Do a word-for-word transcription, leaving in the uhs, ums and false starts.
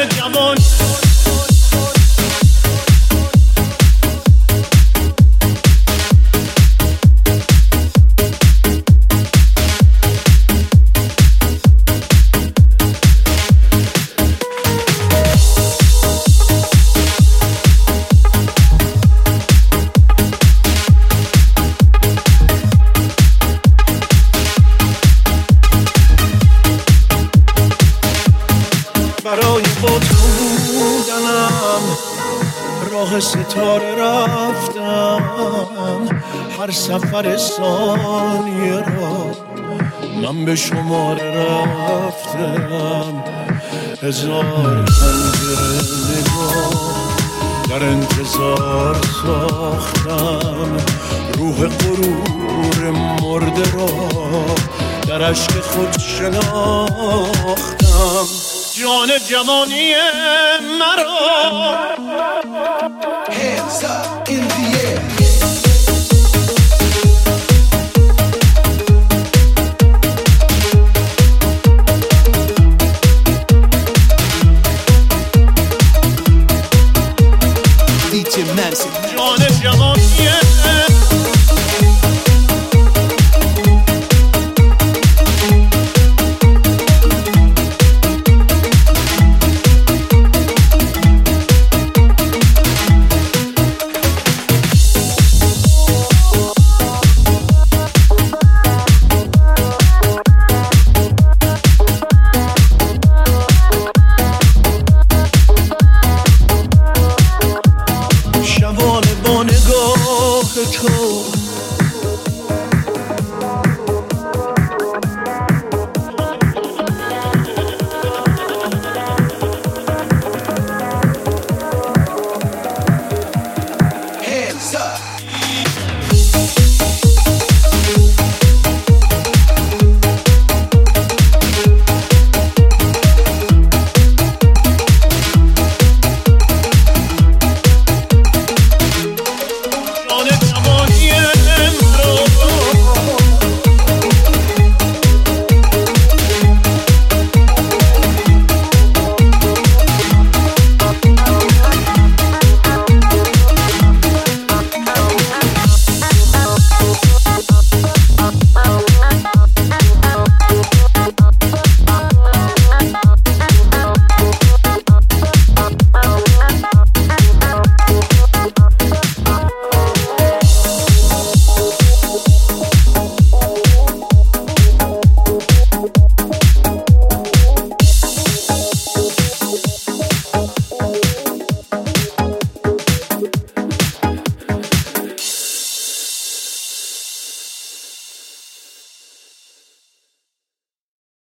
جوان برای با تو بودنم راه ستاره رفتم، هر سفر ثانیه را من به شماره رفتم. هزار پنجره نگاه در انتظار ساختم، روح غرور مرده را در عشق خود شناختم. جان جوانی مرا Hands up in the air